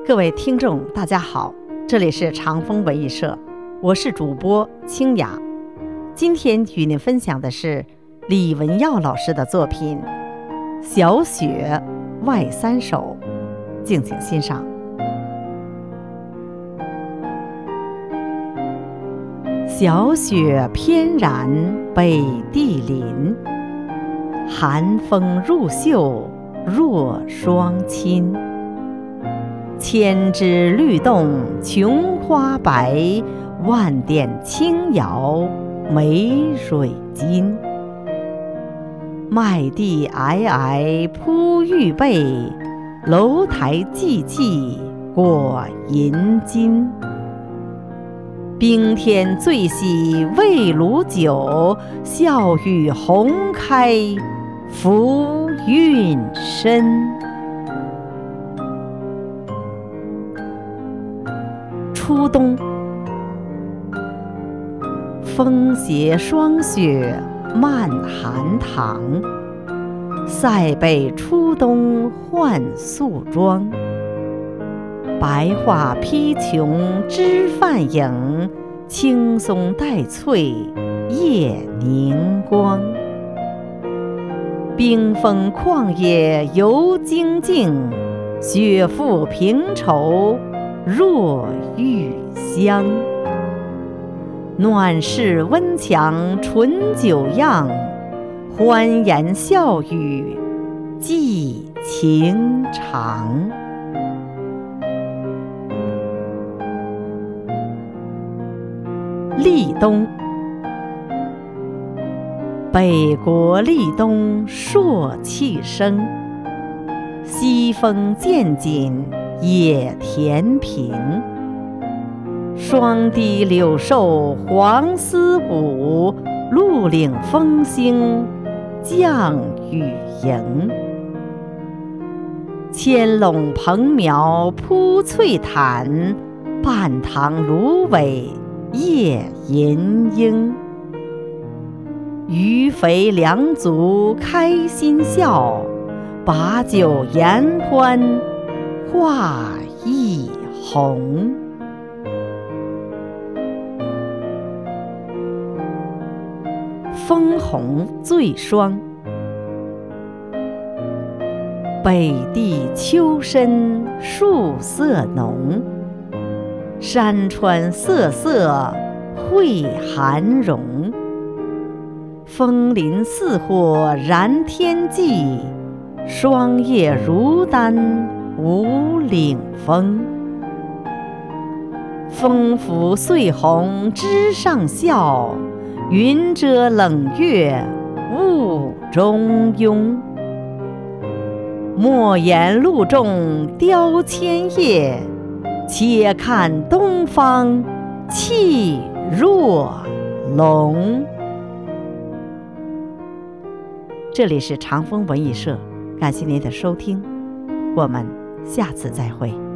各位听众大家好，这里是长风文艺社，我是主播清雅。今天与您分享的是李文耀老师的作品《小雪外三首》，敬请欣赏。小雪翩然北地林，寒风入袖若霜侵。千枝绿动琼花白，万点轻摇梅蕊金。麦地皑皑铺玉被，楼台寂寂果银金。冰天醉洗未卤酒，笑语红开浮韵深。初冬，风携霜雪漫寒塘，塞北初冬换素妆。白桦披琼枝泛影，青松带翠叶凝光。冰封旷野犹精静，雪覆平畴若玉香。暖室温墙醇酒样，欢言笑语寄情长。立冬，北国立冬朔气生，西风渐紧野田平。霜滴柳瘦黄丝舞，鹿岭风兴降雨迎。千垄蓬苗铺翠毯，半塘芦苇叶银英。鱼肥两足开心笑，把酒言欢话一红。枫红醉霜，北地秋深树色浓，山川瑟瑟绘寒容。枫林似火燃天际，霜叶如丹无岭峰。风拂碎红枝上笑，云遮冷月雾中拥。莫言露重凋千叶，且看东方气若龙。这里是长风文艺社，感谢您的收听，我们下次再会。